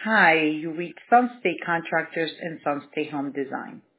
Hi, you reached Sunstate Contractors and Sunstate Home Design.